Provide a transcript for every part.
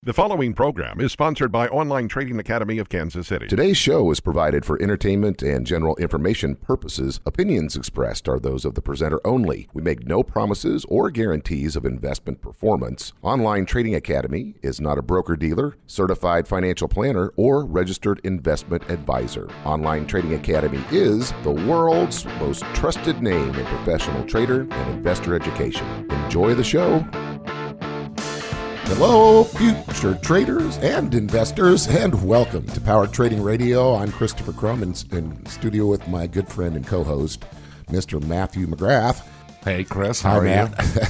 The following program is sponsored by Online Trading Academy of Kansas City. Today's show is provided for entertainment and general information purposes. Opinions expressed are those of the presenter only. We make no promises or guarantees of investment performance. Online Trading Academy is not a broker-dealer, certified financial planner, or registered investment advisor. Online Trading Academy is the world's most trusted name in professional trader and investor education. Enjoy the show. Hello, future traders and investors, and welcome to Power Trading Radio. I'm Christopher Crum in studio with my good friend and co-host, Mr. Matthew McGrath. Hey, Chris. How are you?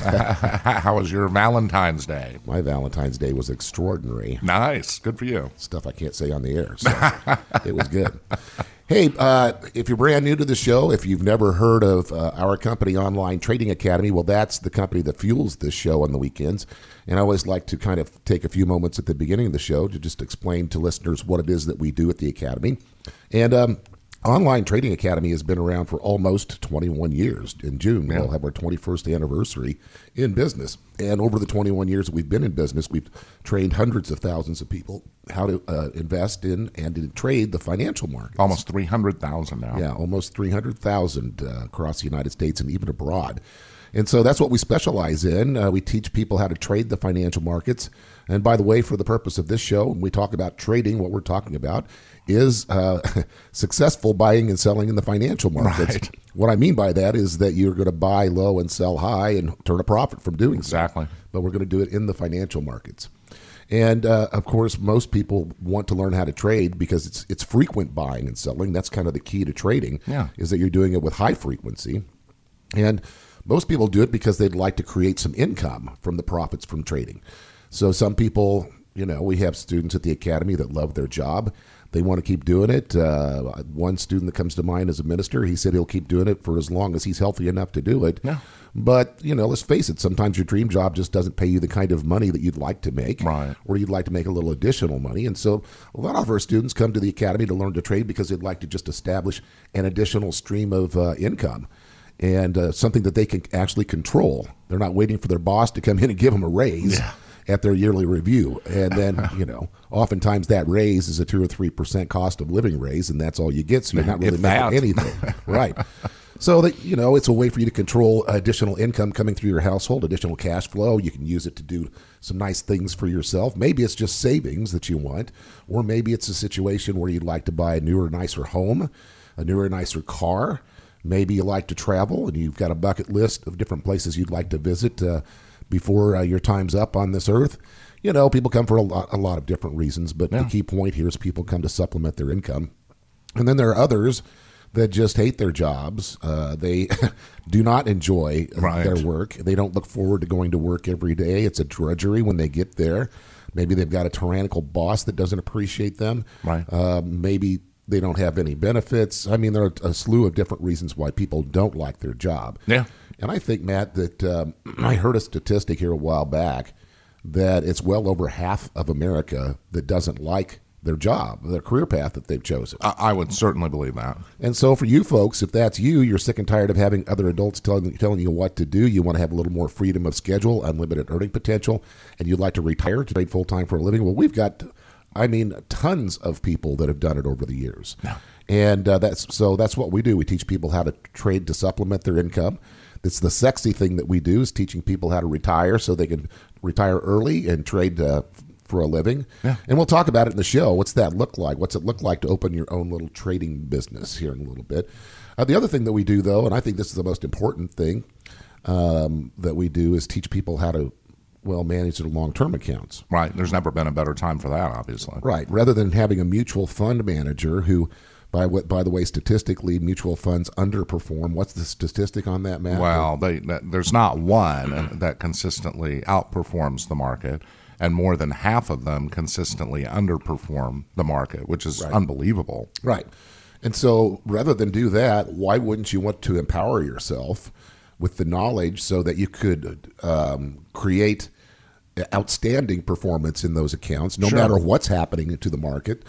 How was your Valentine's Day? My Valentine's Day was extraordinary. Nice. Good for you. Stuff I can't say on the air, so it was good. Hey, if you're brand new to the show, if you've never heard of our company, Online Trading Academy, well, that's the company that fuels this show on the weekends. And I always like to kind of take a few moments at the beginning of the show to just explain to listeners what it is that we do at the Academy. And Online Trading Academy has been around for almost 21 years. In June, we'll have our 21st anniversary in business. And over the 21 years that we've been in business, we've trained hundreds of thousands of people how to invest in and to trade the financial markets. Almost 300,000 now. Yeah, almost 300,000 across the United States and even abroad. And so that's what we specialize in. We teach people how to trade the financial markets. And by the way, for the purpose of this show, when we talk about trading, what we're talking about is successful buying and selling in the financial markets. Right. What I mean by that is that you're going to buy low and sell high and turn a profit from doing Exactly. so. But we're going to do it in the financial markets. And, of course, most people want to learn how to trade because it's frequent buying and selling. That's kind of the key to trading, is that you're doing it with high frequency. And most people do it because they'd like to create some income from the profits from trading. So some people, we have students at the Academy that love their job. They want to keep doing it. One student that comes to mind is a minister. He said he'll keep doing it for as long as he's healthy enough to do it. Yeah. But, let's face it, sometimes your dream job just doesn't pay you the kind of money that you'd like to make. Right. Or you'd like to make a little additional money. And so a lot of our students come to the Academy to learn to trade because they'd like to just establish an additional stream of income. And something that they can actually control. They're not waiting for their boss to come in and give them a raise at their yearly review. And then, oftentimes that raise is a 2 or 3% cost of living raise, and that's all you get. So you're not really making anything. Right. So that, it's a way for you to control additional income coming through your household, additional cash flow. You can use it to do some nice things for yourself. Maybe it's just savings that you want, or maybe it's a situation where you'd like to buy a newer, nicer home, a newer, nicer car. Maybe you like to travel and you've got a bucket list of different places you'd like to visit before your time's up on this earth. People come for a lot of different reasons, but the key point here is people come to supplement their income. And then there are others that just hate their jobs. They do not enjoy their work. They don't look forward to going to work every day. It's a drudgery when they get there. Maybe they've got a tyrannical boss that doesn't appreciate them. Right. Maybe they don't have any benefits. I mean, there are a slew of different reasons why people don't like their job. Yeah. And I think, Matt, that I heard a statistic here a while back that it's well over half of America that doesn't like their job, their career path that they've chosen. I would certainly believe that. And so for you folks, if that's you, you're sick and tired of having other adults telling you what to do, you want to have a little more freedom of schedule, unlimited earning potential, and you'd like to retire to trade full-time for a living, well, we've got tons of people that have done it over the years. No. And that's what we do. We teach people how to trade to supplement their income. It's the sexy thing that we do is teaching people how to retire so they can retire early and trade for a living. Yeah. And we'll talk about it in the show. What's that look like? What's it look like to open your own little trading business here in a little bit? The other thing that we do, though, and I think this is the most important thing that we do, is teach people how to manage their long-term accounts. Right. There's never been a better time for that, obviously. Right. Rather than having a mutual fund manager who, by the way, statistically, mutual funds underperform. What's the statistic on that, Matt? Well, there's not one that consistently outperforms the market, and more than half of them consistently underperform the market, which is unbelievable. Right. And so rather than do that, why wouldn't you want to empower yourself with the knowledge so that you could create outstanding performance in those accounts, no matter what's happening to the market?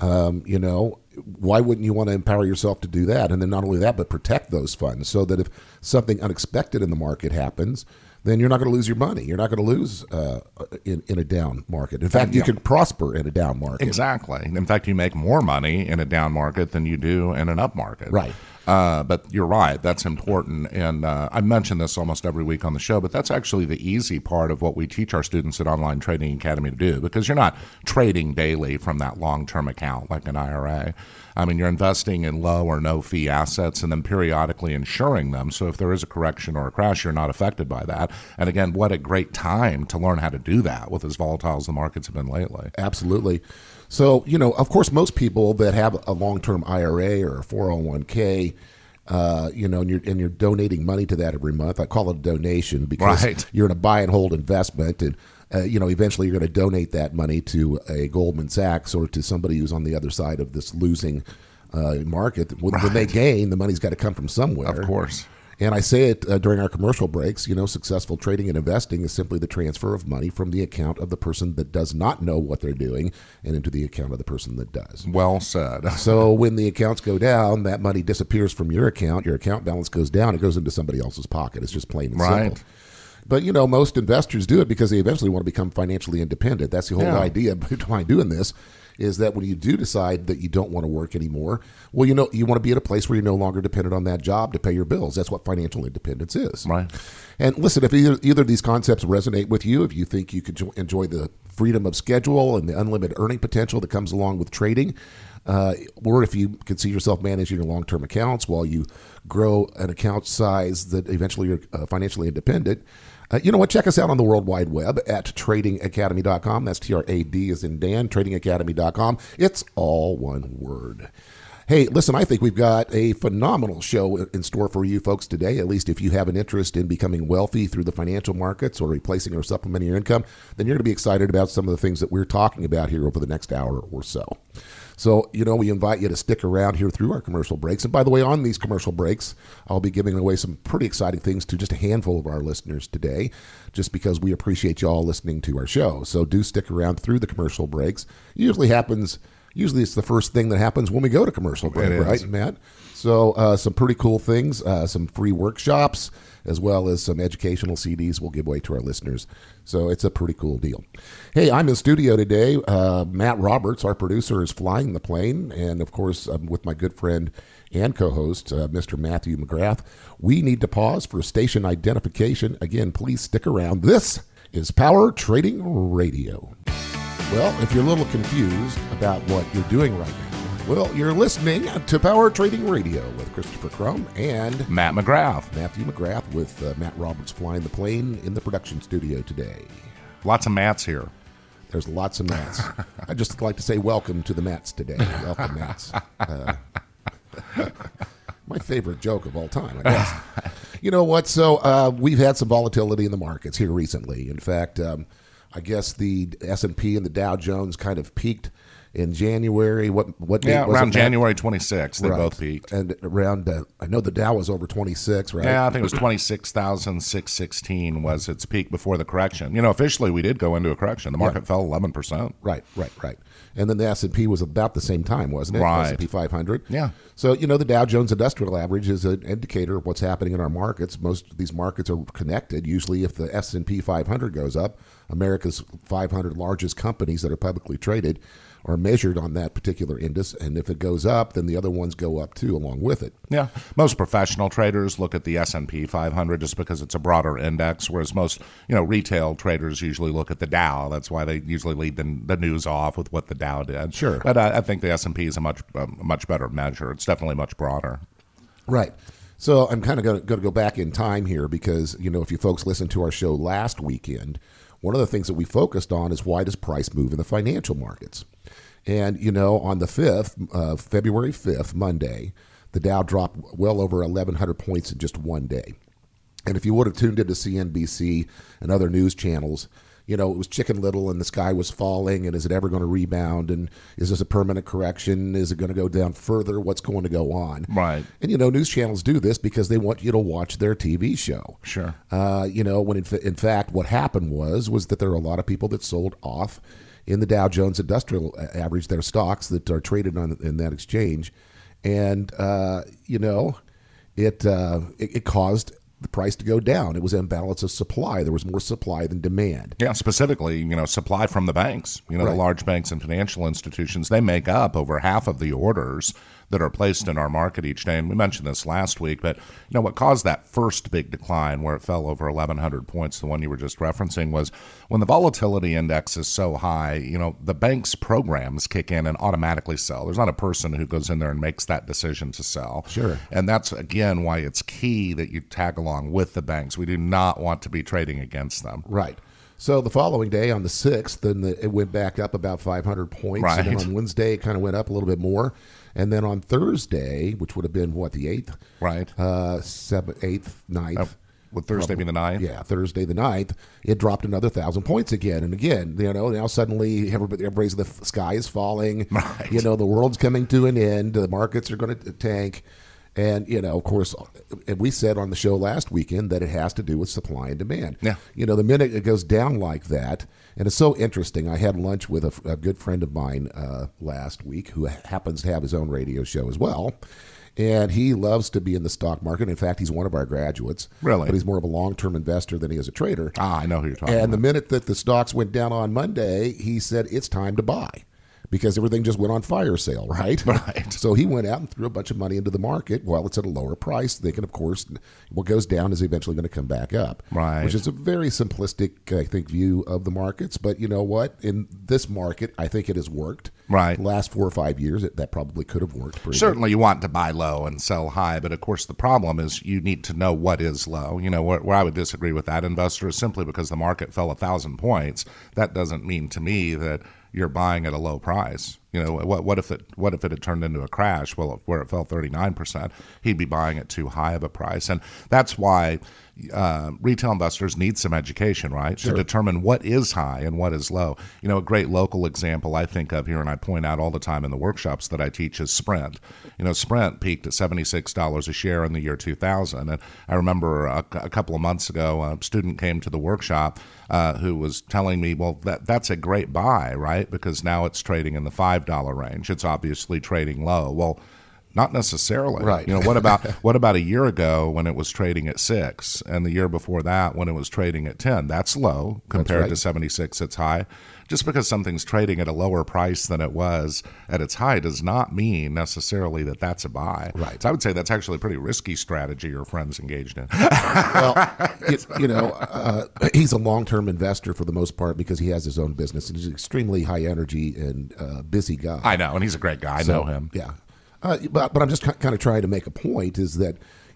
Why wouldn't you want to empower yourself to do that? And then not only that, but protect those funds so that if something unexpected in the market happens, then you're not going to lose your money. You're not going to lose in a down market. In fact, you can prosper in a down market. Exactly. In fact, you make more money in a down market than you do in an up market. Right. But you're right. That's important. And I mention this almost every week on the show, but that's actually the easy part of what we teach our students at Online Trading Academy to do, because you're not trading daily from that long-term account like an IRA. I mean, you're investing in low or no fee assets and then periodically insuring them. So if there is a correction or a crash, you're not affected by that. And again, what a great time to learn how to do that with as volatile as the markets have been lately. Absolutely. So, of course, most people that have a long-term IRA or a 401k, and you're donating money to that every month. I call it a donation because you're in a buy and hold investment, and eventually you're going to donate that money to a Goldman Sachs or to somebody who's on the other side of this losing market. When they gain, the money's got to come from somewhere. Of course. And I say it during our commercial breaks, successful trading and investing is simply the transfer of money from the account of the person that does not know what they're doing and into the account of the person that does. Well said. So when the accounts go down, that money disappears from your account balance goes down, it goes into somebody else's pocket. It's just plain and simple. But, most investors do it because they eventually want to become financially independent. That's the whole idea behind doing this, is that when you do decide that you don't want to work anymore, well, you want to be at a place where you're no longer dependent on that job to pay your bills. That's what financial independence is. Right. And listen, if either of these concepts resonate with you, if you think you could enjoy the freedom of schedule and the unlimited earning potential that comes along with trading, or if you can see yourself managing your long-term accounts while you grow an account size that eventually you're financially independent, you know what? Check us out on the World Wide Web at tradingacademy.com. That's TRAD as in Dan, tradingacademy.com. It's all one word. Hey, listen, I think we've got a phenomenal show in store for you folks today, at least if you have an interest in becoming wealthy through the financial markets or replacing or supplementing your income, then you're going to be excited about some of the things that we're talking about here over the next hour or so. So, we invite you to stick around here through our commercial breaks. And by the way, on these commercial breaks, I'll be giving away some pretty exciting things to just a handful of our listeners today, just because we appreciate you all listening to our show. So do stick around through the commercial breaks. Usually it's the first thing that happens when we go to commercial break, right, Matt? So some pretty cool things, some free workshops, as well as some educational CDs we'll give away to our listeners. So it's a pretty cool deal. Hey, I'm in studio today. Matt Roberts, our producer, is flying the plane. And, of course, with my good friend and co-host, Mr. Matthew McGrath. We need to pause for station identification. Again, please stick around. This is Power Trading Radio. Well, if you're a little confused about what you're doing right now, well, you're listening to Power Trading Radio with Christopher Crum and Matt McGrath. Matthew McGrath with Matt Roberts flying the plane in the production studio today. Lots of Matts here. There's lots of Matts. I'd just like to say welcome to the Matts today. Welcome, Matts. My favorite joke of all time, I guess. You know what? So we've had some volatility in the markets here recently. In fact, I guess the S&P and the Dow Jones kind of peaked in January. What date was around it? January 26th, they both peaked. And around, I know the Dow was over 26, right? Yeah, I think it was 26,616 was its peak before the correction. Officially we did go into a correction. The market fell 11%. Right. And then the S&P was about the same time, wasn't it? Right. S&P 500. Yeah. So, the Dow Jones Industrial Average is an indicator of what's happening in our markets. Most of these markets are connected. Usually if the S&P 500 goes up, America's 500 largest companies that are publicly traded are measured on that particular index, and if it goes up, then the other ones go up too along with it. Yeah, most professional traders look at the S&P 500 just because it's a broader index, whereas most retail traders usually look at the Dow. That's why they usually lead the news off with what the Dow did. Sure, but I think the S&P is a much better measure. It's definitely much broader. Right. So I'm kind of going to go back in time here because if you folks listened to our show last weekend, one of the things that we focused on is why does price move in the financial markets? And, on the 5th, February 5th, Monday, the Dow dropped well over 1,100 points in just one day. And if you would have tuned into CNBC and other news channels, it was Chicken Little and the sky was falling, and is it ever going to rebound? And is this a permanent correction? Is it going to go down further? What's going to go on? Right. And, news channels do this because they want you to watch their TV show. Sure. When in fact what happened was that there are a lot of people that sold off in the Dow Jones Industrial Average, their stocks that are traded in that exchange. And, it caused the price to go down. It was imbalance of supply. There was more supply than demand. Yeah, specifically, supply from the banks. The Right. large banks and financial institutions, they make up over half of the orders that are placed in our market each day. And we mentioned this last week, but what caused that first big decline where it fell over 1,100 points, the one you were just referencing, was when the volatility index is so high, the bank's programs kick in and automatically sell. There's not a person who goes in there and makes that decision to sell. Sure. And that's, again, why it's key that you tag along with the banks. We do not want to be trading against them. Right. So the following day on the 6th, then it went back up about 500 points. Right. And then on Wednesday, it kind of went up a little bit more. And then on Thursday, which would have been, the 8th? Right. 7th, 8th, 9th. Would Thursday be the 9th? Yeah, Thursday the 9th, it dropped another 1,000 points again. And again, now suddenly everybody's, the sky is falling. Right. The world's coming to an end. The markets are going to tank. And, of course, and we said on the show last weekend that it has to do with supply and demand. Yeah. The minute it goes down like that, and it's so interesting. I had lunch with a good friend of mine last week who happens to have his own radio show as well. And he loves to be in the stock market. In fact, he's one of our graduates. Really? But he's more of a long-term investor than he is a trader. I know who you're talking And about. the minute that the stocks went down on Monday, he said, it's time to buy. Because everything just went on fire sale, right? Right. So he went out and threw a bunch of money into the market while it's at a lower price, thinking, of course, what goes down is eventually going to come back up. Right. Which is a very simplistic, I think, view of the markets. But you know what? In this market, I think it has worked. Right. The last 4 or 5 years, that probably could have worked pretty Certainly you want to buy low and sell high, but of course the problem is you need to know what is low. Where I would disagree with that investor is simply because the market fell 1,000 points. That doesn't mean to me that you're buying at a low price. What if it had turned into a crash? Well, where it fell 39%, he'd be buying at too high of a price, and that's why retail investors need some education, right, Sure. to determine what is high and what is low. A great local example I think of here, and I point out all the time in the workshops that I teach, is Sprint. Sprint peaked at $76 a share in the year 2000, and I remember a couple of months ago, a student came to the workshop who was telling me, well, that's a great buy, right, because now it's trading in the $5 range. It's obviously trading low. Well, not necessarily. Right. What about a year ago when it was trading at 6, and the year before that when it was trading at 10? That's low compared right. to 76. It's high. Just because something's trading at a lower price than it was at its high does not mean necessarily that that's a buy. Right. So I would say that's actually a pretty risky strategy your friend's engaged in. Well, he's a long-term investor for the most part because he has his own business and he's an extremely high energy and busy guy. I know, and he's a great guy. I know him. Yeah. But I'm just kind of trying to make a point is that,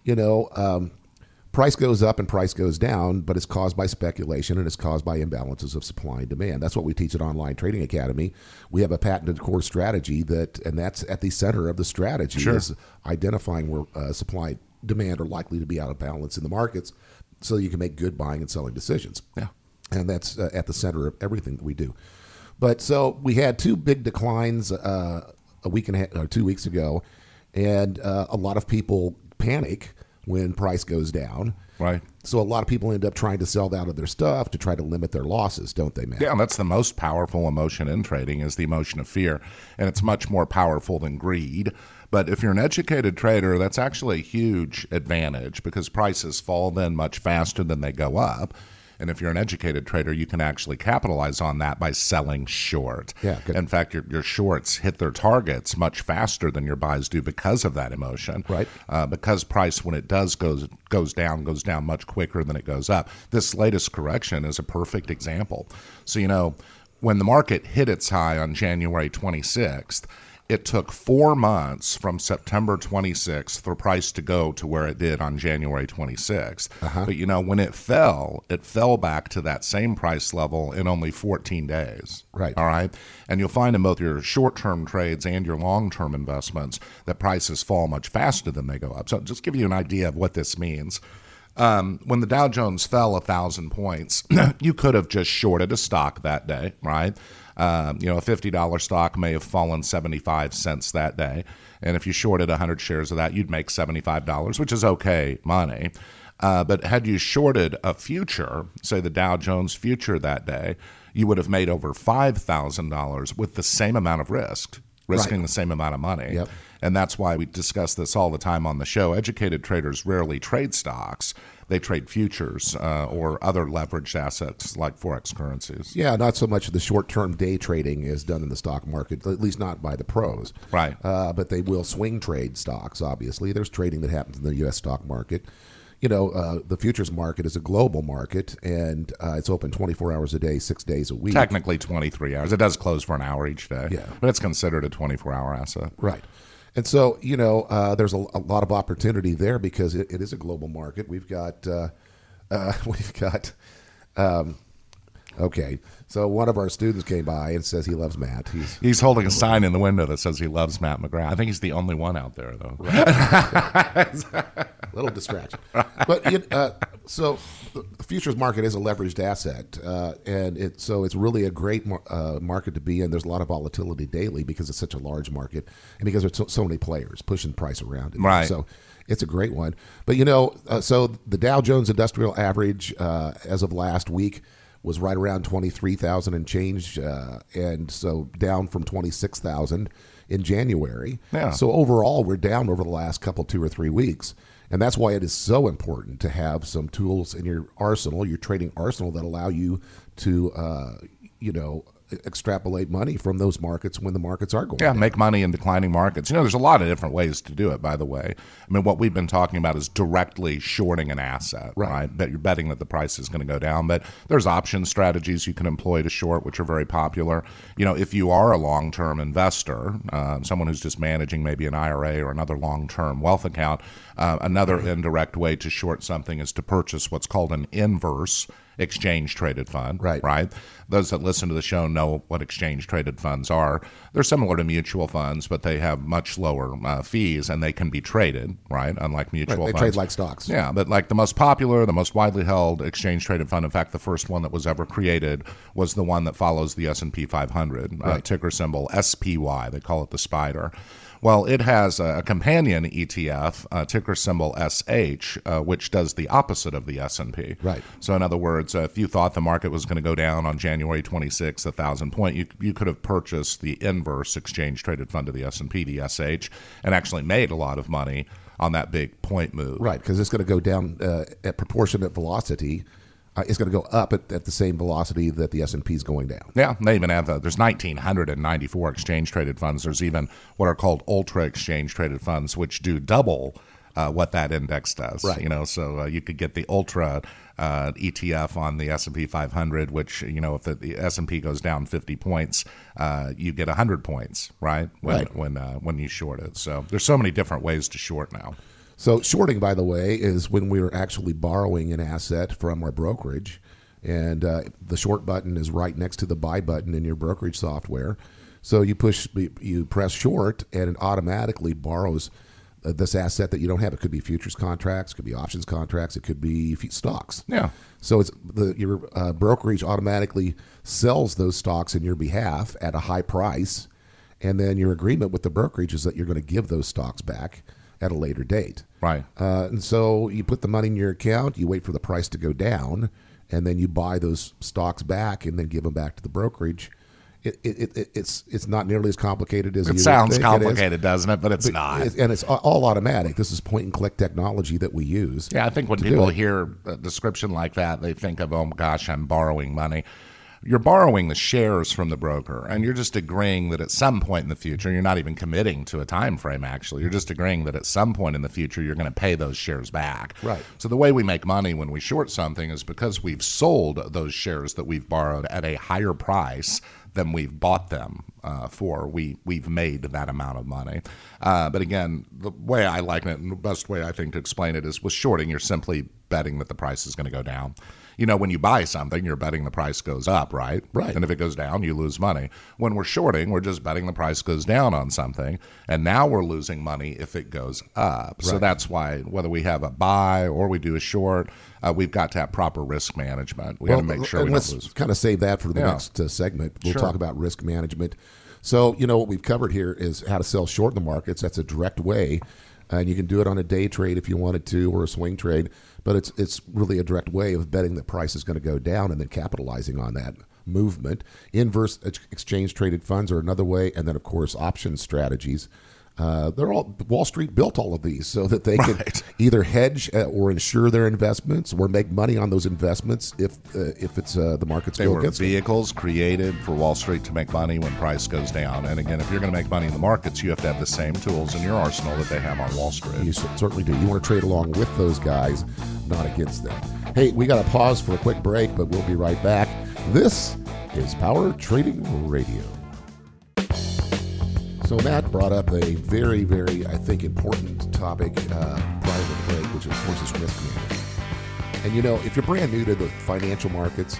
price goes up and price goes down, but it's caused by speculation and it's caused by imbalances of supply and demand. That's what we teach at Online Trading Academy. We have a patented core strategy and that's at the center of the strategy Sure. is identifying where supply and demand are likely to be out of balance in the markets so you can make good buying and selling decisions. Yeah. And that's at the center of everything that we do. But so we had two big declines a week and a half, or 2 weeks ago, and a lot of people panic when price goes down. Right. So a lot of people end up trying to sell out of their stuff to try to limit their losses, don't they, Matt? Yeah, and that's the most powerful emotion in trading is the emotion of fear, and it's much more powerful than greed. But if you're an educated trader, that's actually a huge advantage because prices fall then much faster than they go up. And if you're an educated trader, you can actually capitalize on that by selling short. Yeah, good. In fact, your shorts hit their targets much faster than your buys do because of that emotion. Right. Because price, when it goes down much quicker than it goes up. This latest correction is a perfect example. So, when the market hit its high on January 26th, it took 4 months from September 26th for price to go to where it did on January 26th. But, when it fell back to that same price level in only 14 days. Right. All right. And you'll find in both your short-term trades and your long-term investments that prices fall much faster than they go up. So just give you an idea of what this means. When the Dow Jones fell 1,000 points, you could have just shorted a stock that day, right? A $50 stock may have fallen 75 cents that day. And if you shorted 100 shares of that, you'd make $75, which is okay money. But had you shorted a future, say the Dow Jones future that day, you would have made over $5,000 with the same amount of risk. risking the same amount of money. Yep. And that's why we discuss this all the time on the show. Educated traders rarely trade stocks. They trade futures or other leveraged assets like Forex currencies. Yeah, not so much the short-term day trading is done in the stock market, at least not by the pros. Right. But they will swing trade stocks, obviously. There's trading that happens in the U.S. stock market. You know, the futures market is a global market, and it's open 24 hours a day, 6 days a week. Technically 23 hours. It does close for an hour each day. Yeah. But it's considered a 24-hour asset. Right. And so, you know, there's a lot of opportunity there because it is a global market. We've got, okay. So one of our students came by and says he loves Matt. He's holding a sign in the window that says he loves Matt McGrath. I think he's the only one out there, though. Right. Little distraction. But so the futures market is a leveraged asset, and it's really a great market to be in. There's a lot of volatility daily because it's such a large market and because there's so many players pushing price around. Right. So it's a great one. But, you know, so the Dow Jones Industrial Average as of last week was right around 23,000 and change, and so down from 26,000 in January. Yeah. So overall, we're down over the last 2 or 3 weeks, and that's why it is so important to have some tools in your arsenal, your trading arsenal, that allow you to, extrapolate money from those markets when the markets are going down. Make money in declining markets. You know, there's a lot of different ways to do it, by the way. I mean, what we've been talking about is directly shorting an asset, right? But you're betting that the price is going to go down. But there's option strategies you can employ to short, which are very popular. You know, if you are a long-term investor, someone who's just managing maybe an IRA or another long-term wealth account, another indirect way to short something is to purchase what's called an inverse exchange traded fund. Right. Those that listen to the show know what exchange traded funds are. They're similar to mutual funds, but they have much lower fees and they can be traded, right? Unlike mutual funds. They trade like stocks. Yeah, but like the most popular, the most widely held exchange traded fund, in fact, the first one that was ever created was the one that follows the S&P 500, ticker symbol SPY. They call it the SPDR. Well, it has a companion ETF, ticker symbol SH, which does the opposite of the S&P. Right. So in other words, if you thought the market was going to go down on January 26th, 1,000 point, you could have purchased the inverse exchange-traded fund of the S&P, the SH, and actually made a lot of money on that big point move. Right, because it's going to go down at proportionate velocity. It's going to go up at the same velocity that the S&P is going down. Yeah, they even have there's 1,994 exchange-traded funds. There's even what are called ultra exchange-traded funds, which do double what that index does. Right. You know, so you could get the ultra ETF on the S&P 500, which, you know, if the S&P goes down 50 points, you get 100 points, right? When you short it. So there's so many different ways to short now. So shorting, by the way, is when we're actually borrowing an asset from our brokerage, and the short button is right next to the buy button in your brokerage software. So you press short, and it automatically borrows this asset that you don't have. It could be futures contracts, it could be options contracts, it could be stocks. Yeah. So your brokerage automatically sells those stocks in your behalf at a high price, and then your agreement with the brokerage is that you're going to give those stocks back at a later date. Right. And so you put the money in your account, you wait for the price to go down, and then you buy those stocks back and then give them back to the brokerage. It's not nearly as complicated as it sounds complicated, doesn't it? But it's not. And it's all automatic. This is point-and-click technology that we use. Yeah, I think when people hear a description like that, they think of, oh, gosh, I'm borrowing money. You're borrowing the shares from the broker, and you're just agreeing that at some point in the future, you're not even committing to a time frame, actually. You're just agreeing that at some point in the future, you're going to pay those shares back. Right. So the way we make money when we short something is because we've sold those shares that we've borrowed at a higher price than we've bought them for. We've made that amount of money. But again, the way I like it, and the best way I think to explain it is with shorting, you're simply betting that the price is going to go down. You know, when you buy something, you're betting the price goes up, right? Right. And if it goes down, you lose money. When we're shorting, we're just betting the price goes down on something, and now we're losing money if it goes up. Right. So that's why whether we have a buy or we do a short, we've got to have proper risk management. We got to make sure we don't lose. Let's kind of save that for the next segment. We'll talk about risk management. So, you know, what we've covered here is how to sell short in the markets. That's a direct way. And you can do it on a day trade if you wanted to, or a swing trade. But it's really a direct way of betting the price is going to go down and then capitalizing on that movement. Inverse exchange traded funds are another way, and then of course option strategies. They're all Wall Street built all of these so that they can either hedge or insure their investments or make money on those investments if it's the market's They go were against them. vehicles created for Wall Street to make money when price goes down. And again, if you're going to make money in the markets, you have to have the same tools in your arsenal that they have on Wall Street. You certainly do. You want to trade along with those guys, not against them. Hey, we got to pause for a quick break, but we'll be right back. This is Power Trading Radio. So Matt brought up a very, very, I think, important topic prior to the break, which of course is risk management. And you know, if you're brand new to the financial markets,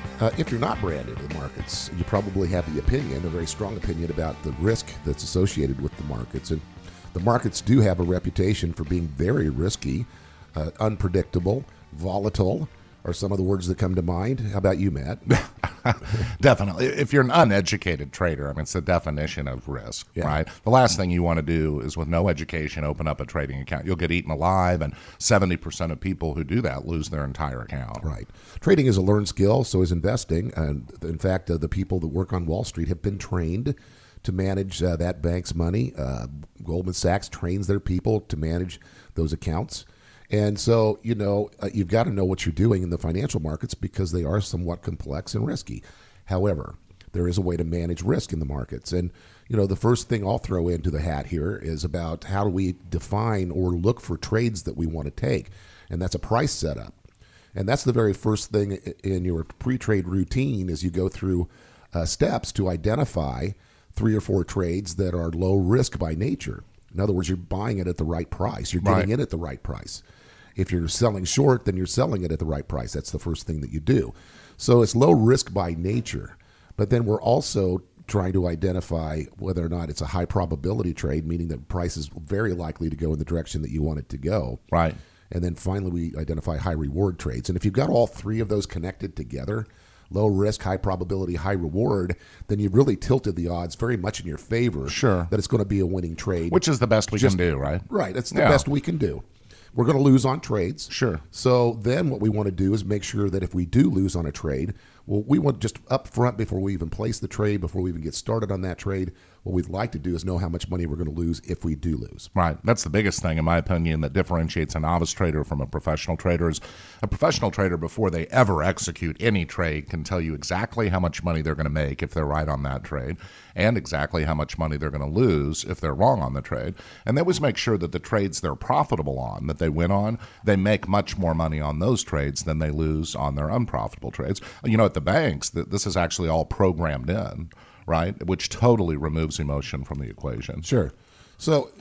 if you're not brand new to the markets, you probably have the opinion, a very strong opinion about the risk that's associated with the markets. And the markets do have a reputation for being very risky, unpredictable, volatile, are some of the words that come to mind. How about you, Matt? Definitely. If you're an uneducated trader, I mean, it's the definition of risk, right? The last thing you want to do is, with no education, open up a trading account. You'll get eaten alive, and 70% of people who do that lose their entire account. Right. Trading is a learned skill, so is investing. And in fact, the people that work on Wall Street have been trained to manage that bank's money. Goldman Sachs trains their people to manage those accounts. And so, you know, you've got to know what you're doing in the financial markets because they are somewhat complex and risky. However, there is a way to manage risk in the markets. And, you know, the first thing I'll throw into the hat here is about how do we define or look for trades that we want to take. And that's a price setup. And that's the very first thing in your pre-trade routine is you go through steps to identify 3 or 4 trades that are low risk by nature. In other words, you're buying it at the right price. You're getting in at the right price. If you're selling short, then you're selling it at the right price. That's the first thing that you do. So it's low risk by nature. But then we're also trying to identify whether or not it's a high probability trade, meaning that price is very likely to go in the direction that you want it to go. Right. And then finally, we identify high reward trades. And if you've got all 3 of those connected together, low risk, high probability, high reward, then you've really tilted the odds very much in your favor that it's going to be a winning trade. Which is the best we can do, right? Right. It's the best we can do. We're going to lose on trades. Sure. So then what we want to do is make sure that if we do lose on a trade, well, we want just up front before we even place the trade, before we even get started on that trade, what we'd like to do is know how much money we're going to lose if we do lose. Right. That's the biggest thing, in my opinion, that differentiates a novice trader from a professional trader is a professional trader, before they ever execute any trade, can tell you exactly how much money they're going to make if they're right on that trade and exactly how much money they're going to lose if they're wrong on the trade. And they always make sure that the trades they're profitable on, that they win on, they make much more money on those trades than they lose on their unprofitable trades. You know, at the banks, this is actually all programmed in, right, which totally removes emotion from the equation. Sure. So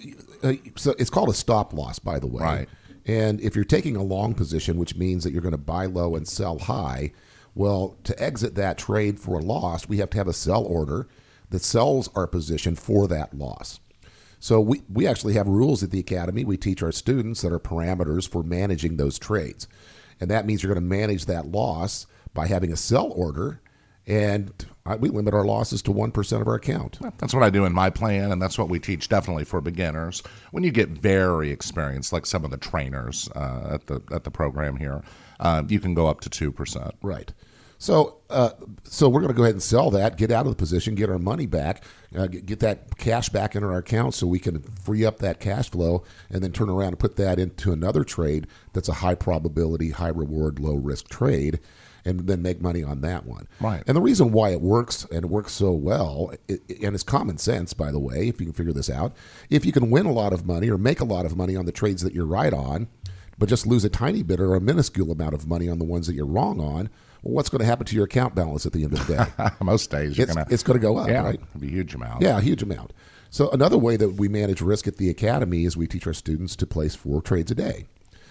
it's called a stop loss, by the way. Right. And if you're taking a long position, which means that you're going to buy low and sell high, well, to exit that trade for a loss, we have to have a sell order that sells our position for that loss. So we actually have rules at the Academy. We teach our students that are parameters for managing those trades. And that means you're going to manage that loss by having a sell order, and we limit our losses to 1% of our account. That's what I do in my plan, and that's what we teach definitely for beginners. When you get very experienced, like some of the trainers at the program here, you can go up to 2%. Right. So we're going to go ahead and sell that, get out of the position, get our money back, get that cash back into our account so we can free up that cash flow and then turn around and put that into another trade that's a high probability, high reward, low risk trade, and then make money on that one. Right. And the reason why it works, and it works so well, and it's common sense, by the way, if you can figure this out, if you can win a lot of money or make a lot of money on the trades that you're right on, but just lose a tiny bit or a minuscule amount of money on the ones that you're wrong on, well, what's going to happen to your account balance at the end of the day? Most days it's going to go up, right? It'll be a huge amount. Yeah, a huge amount. So another way that we manage risk at the Academy is we teach our students to place 4 trades a day.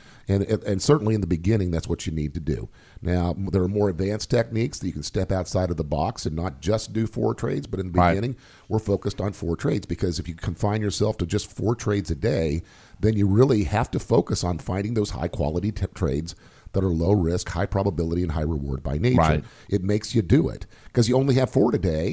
And certainly in the beginning, that's what you need to do. Now, there are more advanced techniques that you can step outside of the box and not just do 4 trades, but in the beginning, we're focused on 4 trades because if you confine yourself to just 4 trades a day, then you really have to focus on finding those high-quality trades that are low risk, high probability, and high reward by nature. Right. It makes you do it because you only have 4 today.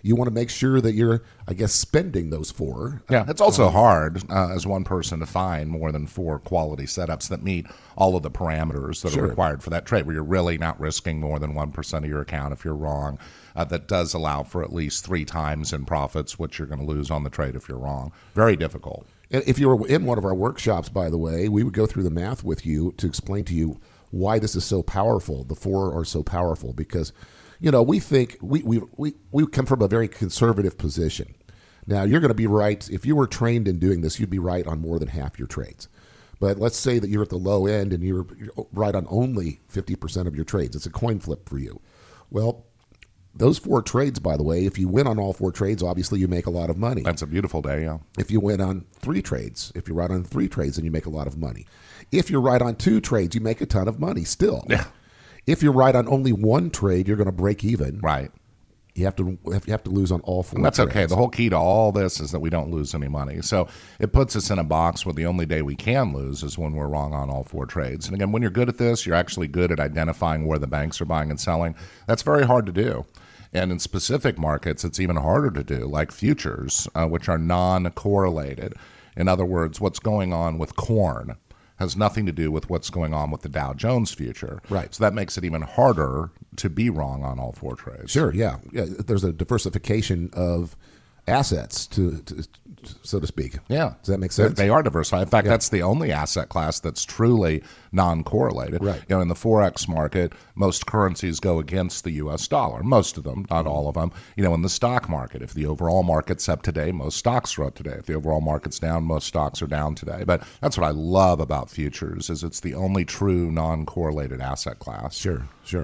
you want to make sure that you're, I guess, spending those 4. Yeah, it's also hard as one person to find more than 4 quality setups that meet all of the parameters that are required for that trade, where you're really not risking more than 1% of your account if you're wrong. That does allow for at least 3 times in profits, which you're going to lose on the trade if you're wrong. Very difficult. If you were in one of our workshops, by the way, we would go through the math with you to explain to you why this is so powerful. The 4 are so powerful because, we think we come from a very conservative position. Now, you're going to be right. If you were trained in doing this, you'd be right on more than half your trades. But let's say that you're at the low end and you're right on only 50% of your trades. It's a coin flip for you. Well, those 4 trades, by the way, if you win on all 4 trades, obviously you make a lot of money. That's a beautiful day, yeah. If you win on 3 trades, if you're right on 3 trades, then you make a lot of money. If you're right on 2 trades, you make a ton of money still. Yeah. If you're right on only 1 trade, you're going to break even. Right. You have to lose on all 4 and that's trades. okay. The whole key to all this is that we don't lose any money. So it puts us in a box where the only day we can lose is when we're wrong on all 4 trades. And again, when you're good at this, you're actually good at identifying where the banks are buying and selling. That's very hard to do. And in specific markets, it's even harder to do, like futures, which are non-correlated. In other words, what's going on with corn has nothing to do with what's going on with the Dow Jones future. Right. So that makes it even harder to be wrong on all 4 trades. Sure, yeah. There's a diversification of assets, so to speak. Yeah. Does that make sense? They are diversified. In fact, that's the only asset class that's truly non-correlated. Right. In the Forex market, most currencies go against the U.S. dollar. Most of them, not all of them. In the stock market, if the overall market's up today, most stocks are up today. If the overall market's down, most stocks are down today. But that's what I love about futures, is it's the only true non-correlated asset class. Sure.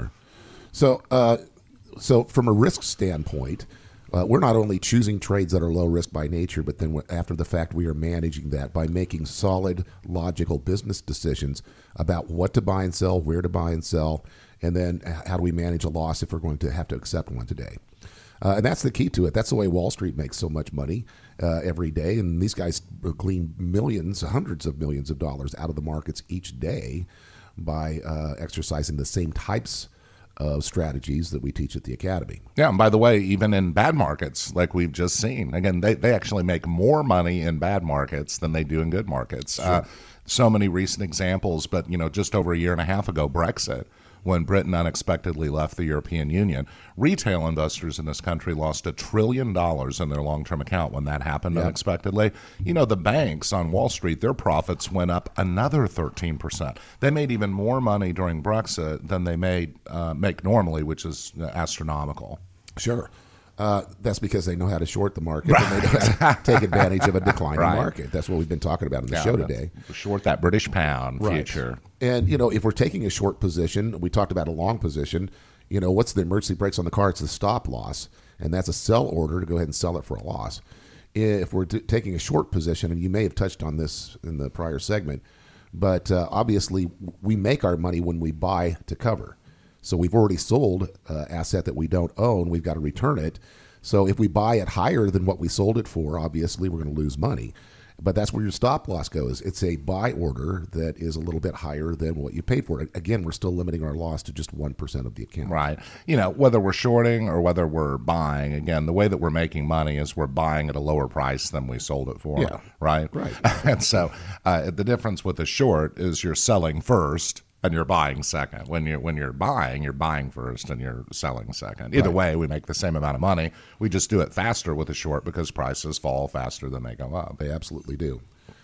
So from a risk standpoint, we're not only choosing trades that are low risk by nature, but then after the fact, we are managing that by making solid, logical business decisions about what to buy and sell, where to buy and sell, and then how do we manage a loss if we're going to have to accept one today. And that's the key to it. That's the way Wall Street makes so much money every day. And these guys glean millions, hundreds of millions of dollars out of the markets each day by exercising the same types of strategies that we teach at the Academy. Yeah, and by the way, even in bad markets, like we've just seen, again, they actually make more money in bad markets than they do in good markets. Sure. So many recent examples, but just over a year and a half ago, Brexit, when Britain unexpectedly left the European Union, retail investors in this country lost $1 trillion in their long-term account when that happened unexpectedly. The banks on Wall Street, their profits went up another 13%. They made even more money during Brexit than they make normally, which is astronomical. Sure. That's because they know how to short the market and they know how to take advantage of a declining market. That's what we've been talking about in the show today. Short that British pound future. And, if we're taking a short position, we talked about a long position, what's the emergency brakes on the car? It's the stop loss, and that's a sell order to go ahead and sell it for a loss. If we're taking a short position, and you may have touched on this in the prior segment, but obviously we make our money when we buy to cover. So we've already sold an asset that we don't own. We've got to return it. So if we buy it higher than what we sold it for, obviously we're going to lose money. But that's where your stop loss goes. It's a buy order that is a little bit higher than what you paid for it. Again, we're still limiting our loss to just 1% of the account. Right. Whether we're shorting or whether we're buying, again, the way that we're making money is we're buying at a lower price than we sold it for. Yeah. Right? And so the difference with a short is you're selling first and you're buying second. When you're buying first and you're selling second. Either way, we make the same amount of money. We just do it faster with a short because prices fall faster than they go up. They absolutely do.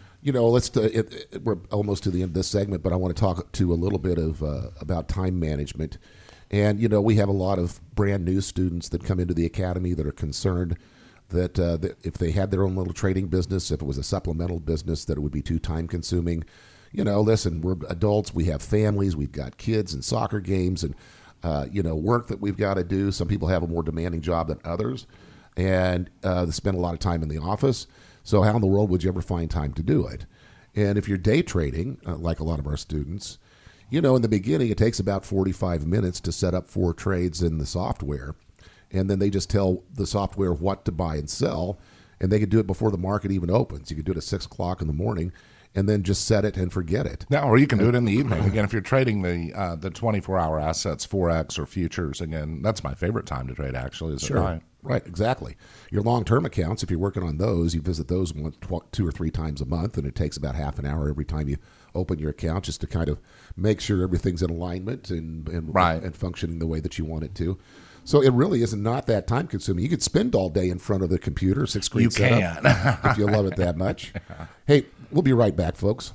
We're almost to the end of this segment, but I want to talk to a little bit of about time management. And we have a lot of brand new students that come into the Academy that are concerned that if they had their own little trading business, if it was a supplemental business, that it would be too time consuming. Listen, we're adults, we have families, we've got kids and soccer games and, work that we've got to do. Some people have a more demanding job than others, and they spend a lot of time in the office. So how in the world would you ever find time to do it? And if you're day trading, like a lot of our students, in the beginning, it takes about 45 minutes to set up 4 trades in the software. And then they just tell the software what to buy and sell, and they can do it before the market even opens. You can do it at 6 o'clock in the morning. and then just set it and forget it. No, or you can do it in the evening. Again, if you're trading the 24-hour assets, Forex or futures, again, that's my favorite time to trade, actually, is at night. Right, exactly. Your long-term accounts, if you're working on those, you visit those 2 or 3 times a month, and it takes about half an hour every time you open your account just to kind of make sure everything's in alignment and functioning the way that you want it to. So it really is not that time-consuming. You could spend all day in front of the computer, 6-screen setup, if you love it that much. Hey, we'll be right back, folks.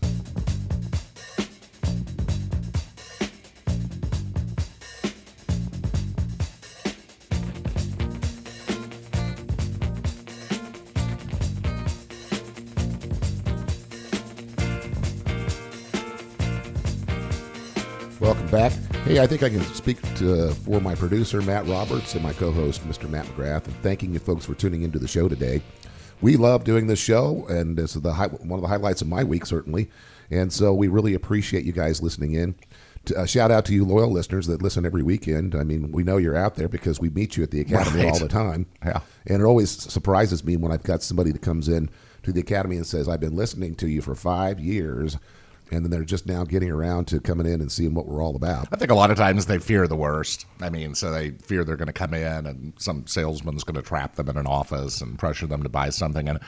Welcome back. Hey, I think I can speak for my producer, Matt Roberts, and my co-host, Mr. Matt McGrath, and thanking you folks for tuning into the show today. We love doing this show, and this is one of the highlights of my week, certainly, and so we really appreciate you guys listening in. Shout out to you loyal listeners that listen every weekend. I mean, we know you're out there because we meet you at the Academy all the time, and it always surprises me when I've got somebody that comes in to the Academy and says, I've been listening to you for 5 years, and then they're just now getting around to coming in and seeing what we're all about. I think a lot of times they fear the worst. I mean, so they fear they're going to come in and some salesman's going to trap them in an office and pressure them to buy something. And,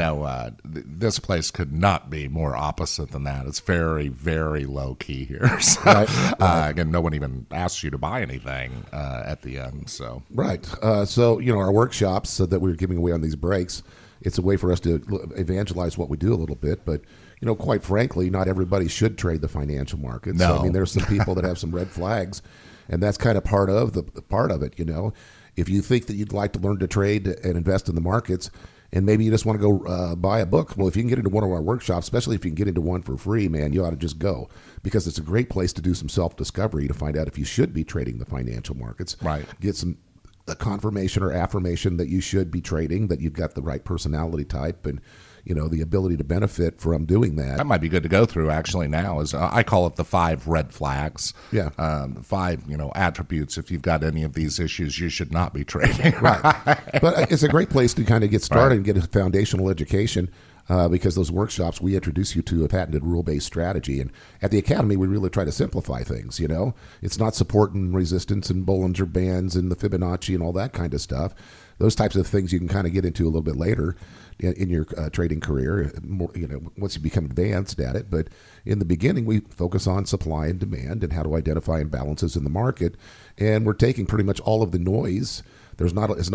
this place could not be more opposite than that. It's very, very low key here. So, again, no one even asks you to buy anything at the end. So So, our workshops that we're giving away on these breaks, it's a way for us to evangelize what we do a little bit, but quite frankly, not everybody should trade the financial markets. No. I mean, there's some people that have some red flags, and that's kind of part of it. If you think that you'd like to learn to trade and invest in the markets, and maybe you just want to go buy a book, well, if you can get into one of our workshops, especially if you can get into one for free, man, you ought to just go, because it's a great place to do some self-discovery to find out if you should be trading the financial markets. Right. Get some confirmation or affirmation that you should be trading, that you've got the right personality type, and the ability to benefit from doing that. That might be good to go through actually now. Is I call it the 5 red flags. Yeah. 5 attributes. If you've got any of these issues, you should not be trading. Right. But it's a great place to kind of get started and get a foundational education. Because those workshops, we introduce you to a patented rule-based strategy. And at the Academy, we really try to simplify things, It's not support and resistance and Bollinger Bands and the Fibonacci and all that kind of stuff. Those types of things you can kind of get into a little bit later in your trading career, more, once you become advanced at it. But in the beginning, we focus on supply and demand and how to identify imbalances in the market. And we're taking pretty much all of the noise. There's not a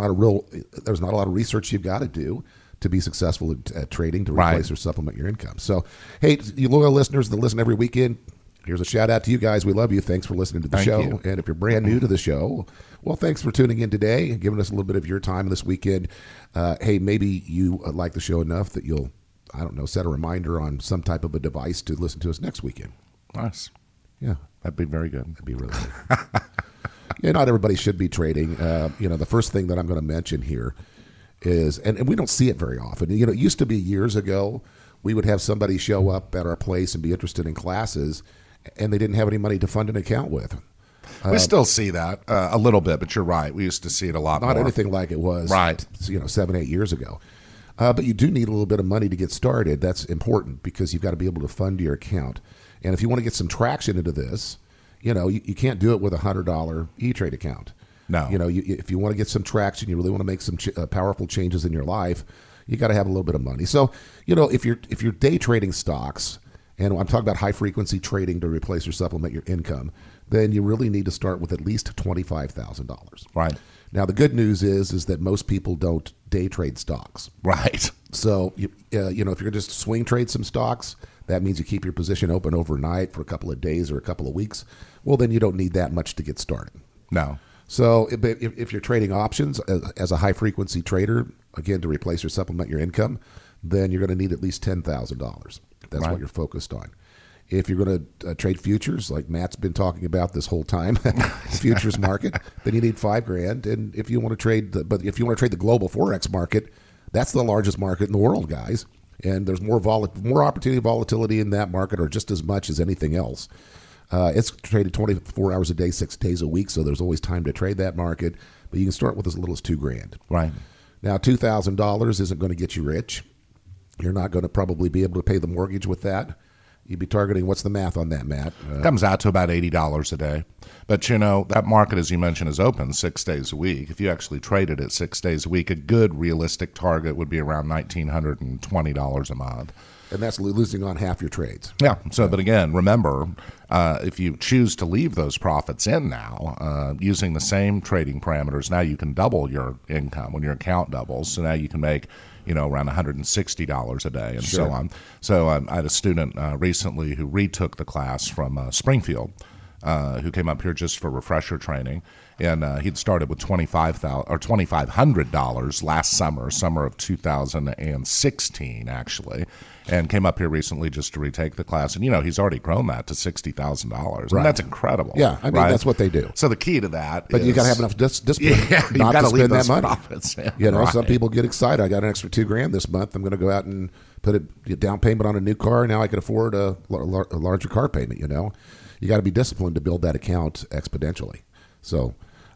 lot of research you've got to do to be successful at trading, to replace or supplement your income. So, hey, you loyal listeners that listen every weekend, here's a shout out to you guys. We love you. Thanks for listening to the show. You. And if you're brand new to the show, well, thanks for tuning in today and giving us a little bit of your time this weekend. Hey, maybe you like the show enough that you'll, set a reminder on some type of a device to listen to us next weekend. Nice. Yeah. That'd be very good. That'd be really good. Not everybody should be trading. The first thing that I'm going to mention here is, and we don't see it very often. It used to be years ago, we would have somebody show up at our place and be interested in classes, and they didn't have any money to fund an account with. We still see that a little bit, but you're right. We used to see it a lot more. Not anything like it was, 7-8 years ago. But you do need a little bit of money to get started. That's important because you've got to be able to fund your account. And if you want to get some traction into this, you can't do it with a $100 E-Trade account. No. If you want to get some traction, you really want to make some powerful changes in your life, you got to have a little bit of money. So, if you're day trading stocks, and I'm talking about high frequency trading to replace or supplement your income, then you really need to start with at least $25,000. Right. Now, the good news is that most people don't day trade stocks. Right. So, if you're just swing trade some stocks, that means you keep your position open overnight for a couple of days or a couple of weeks. Well, then you don't need that much to get started. No. So if you're trading options as a high-frequency trader, again, to replace or supplement your income, then you're going to need at least $10,000. That's what you're focused on. If you're going to trade futures, like Matt's been talking about this whole time, futures market, then you need $5,000. And if you want to trade, if you want to trade the global forex market, that's the largest market in the world, guys. And there's more opportunity, volatility in that market, or just as much as anything else. It's traded 24 hours a day, 6 days a week, so there's always time to trade that market. But you can start with as little as $2,000. Right. Now, $2,000 isn't going to get you rich. You're not going to probably be able to pay the mortgage with that. You'd be targeting, what's the math on that, Matt? Comes out to about $80 a day. But, that market, as you mentioned, is open 6 days a week. If you actually traded it 6 days a week, a good realistic target would be around $1,920 a month. And that's losing on half your trades. Yeah. So, but again, remember, if you choose to leave those profits in now, using the same trading parameters, now you can double your income when your account doubles. So now you can make, around $160 a day and so on. So I had a student recently who retook the class from Springfield, who came up here just for refresher training. And he'd started with $2,500 last summer of 2016, actually, and came up here recently just to retake the class. And, he's already grown that to $60,000. Right. And that's incredible. Yeah, I mean, that's what they do. So the key to that But you got to have enough discipline not to spend that money. Profits in. Some people get excited. I got an extra $2,000 this month. I'm going to go out and put a down payment on a new car. Now I can afford a larger car payment, You got to be disciplined to build that account exponentially. So...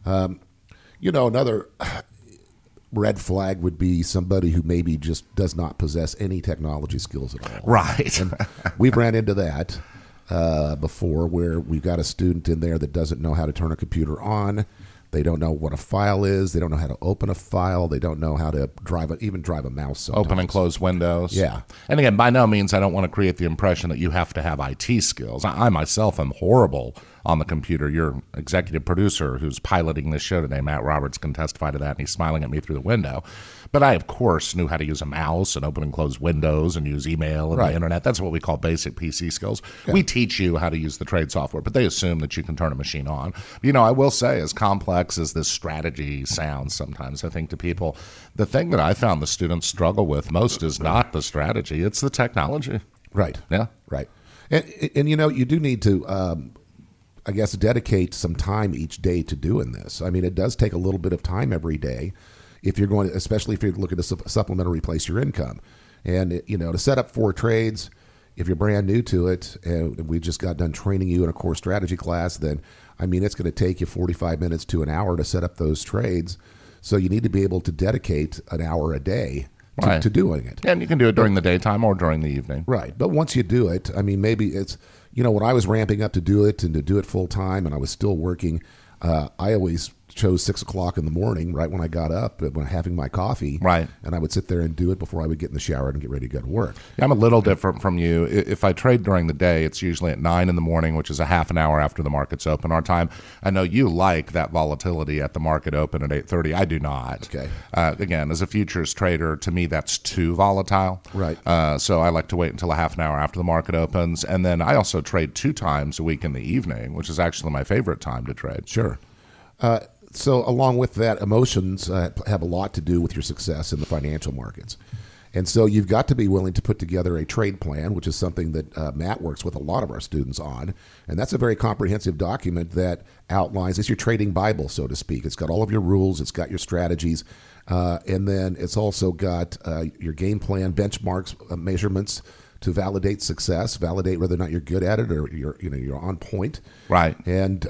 another red flag would be somebody who maybe just does not possess any technology skills at all. Right. And we've ran into that before, where we've got a student in there that doesn't know how to turn a computer on. They don't know what a file is. They don't know how to open a file. They don't know how to even drive a mouse sometimes. Open and close windows. Yeah. And again, by no means I don't want to create the impression that you have to have IT skills. I myself am horrible on the computer. Your executive producer who's piloting this show today, Matt Roberts, can testify to that, and he's smiling at me through the window. But I, of course, knew how to use a mouse and open and close windows and use email and the internet. That's what we call basic PC skills. Yeah. We teach you how to use the trade software, but they assume that you can turn a machine on. I will say, as complex as this strategy sounds sometimes, I think, to people, the thing that I found the students struggle with most is not the strategy. It's the technology. Right. Yeah. Right. And you do need to... I guess dedicate some time each day to doing this. I mean, it does take a little bit of time every day if you're going to, especially if you're looking to supplement or replace your income. And, to set up 4 trades, if you're brand new to it, and we just got done training you in a core strategy class, then, it's going to take you 45 minutes to an hour to set up those trades. So you need to be able to dedicate an hour a day to doing it. And you can do it during the daytime or during the evening. Right. But once you do it, maybe it's, when I was ramping up to do it and to do it full time and I was still working, I always chose 6 o'clock in the morning, right when I got up, when having my coffee. Right. And I would sit there and do it before I would get in the shower and get ready to go to work. I'm a little different from you. If I trade during the day, it's usually at 9 in the morning, which is a half an hour after the market's open our time. I know you like that volatility at the market open at 8:30. I do not. Okay. Again, as a futures trader, to me, that's too volatile. Right. So I like to wait until a half an hour after the market opens. And then I also trade 2 times a week in the evening, which is actually my favorite time to trade. Sure. So along with that, emotions have a lot to do with your success in the financial markets. And so you've got to be willing to put together a trade plan, which is something that Matt works with a lot of our students on. And that's a very comprehensive document that outlines, it's your trading Bible, so to speak. It's got all of your rules. It's got your strategies. And then it's also got your game plan, benchmarks, measurements to validate success, validate whether or not you're good at it or you're on point. Right. And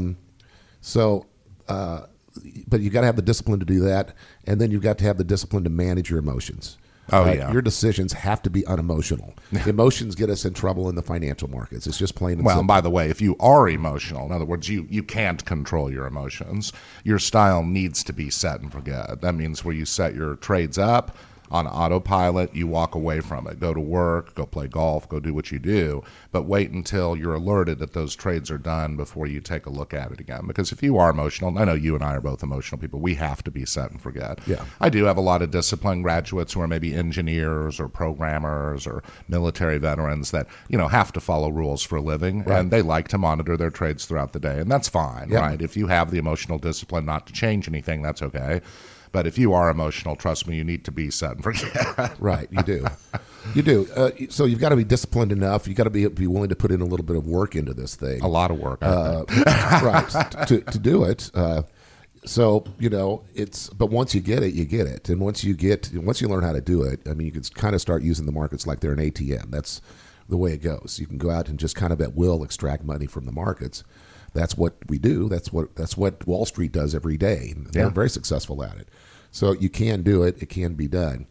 but you got to have the discipline to do that, and then you've got to have the discipline to manage your emotions. Yeah. Your decisions have to be unemotional. Emotions get us in trouble in the financial markets. It's just plain and Well, simple. and by the way, if you are emotional, in other words, you can't control your emotions, your style needs to be set and forget. That means where you set your trades up on autopilot, you walk away from it. Go to work, go play golf, go do what you do, but wait until you're alerted that those trades are done before you take a look at it again. Because if you are emotional, I know you and I are both emotional people, we have to be set and forget. Yeah. I do have a lot of disciplined graduates who are maybe engineers or programmers or military veterans that, have to follow rules for a living, and they like to monitor their trades throughout the day, and that's fine, right? If you have the emotional discipline not to change anything, that's okay. But if you are emotional, trust me, you need to be set and forget. Right, you do. You do. So you've got to be disciplined enough. You've got to be willing to put in a little bit of work into this thing. A lot of work. Right, to do it. So, but once you get it, you get it. And once you learn how to do it, you can kind of start using the markets like they're an ATM. That's the way it goes. You can go out and just kind of at will extract money from the markets. That's what we do. That's what Wall Street does every day. They're very successful at it. So you can do it. It can be done.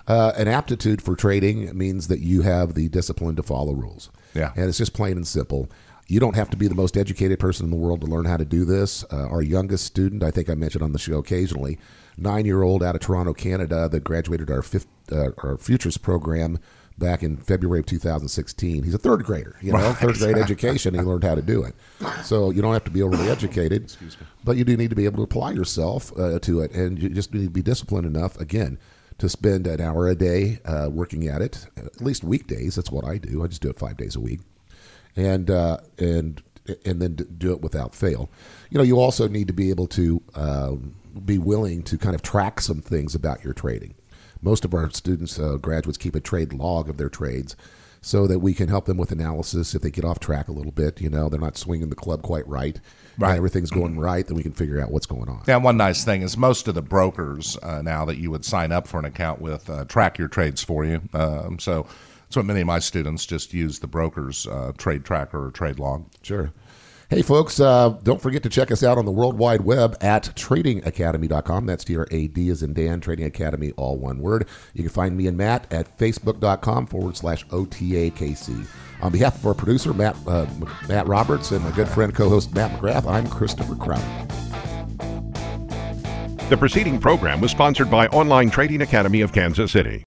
An aptitude for trading means that you have the discipline to follow rules. Yeah. And it's just plain and simple. You don't have to be the most educated person in the world to learn how to do this. Our youngest student, I think I mentioned on the show occasionally, 9-year-old out of Toronto, Canada, that graduated our Futures program back in February of 2016. He's a third grader, third grade education. He learned how to do it. So you don't have to be overly educated, but you do need to be able to apply yourself to it. And you just need to be disciplined enough, again, to spend an hour a day working at it, at least weekdays. That's what I do. I just do it 5 days a week. And then do it without fail. You also need to be able to be willing to kind of track some things about your trading. Most of our students, graduates, keep a trade log of their trades so that we can help them with analysis if they get off track a little bit. They're not swinging the club quite right. Right. Everything's going right, then we can figure out what's going on. Yeah, one nice thing is most of the brokers now that you would sign up for an account with track your trades for you. So that's what many of my students just use, the broker's trade tracker or trade log. Sure. Hey, folks, don't forget to check us out on the World Wide Web at tradingacademy.com. That's TRAD as in Dan, Trading Academy, all one word. You can find me and Matt at facebook.com/OTAKC. On behalf of our producer, Matt Roberts, and my good friend, co-host Matt McGrath, I'm Christopher Crowder. The preceding program was sponsored by Online Trading Academy of Kansas City.